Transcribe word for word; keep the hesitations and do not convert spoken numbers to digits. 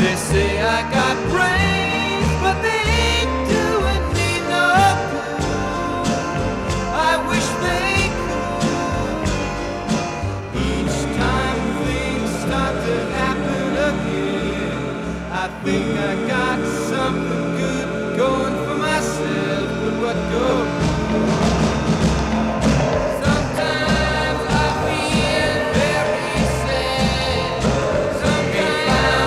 They say I got brains, but they ain't doing me no good. I wish they could. Each time things start to happen again, I think I got something good going for myself, but what goes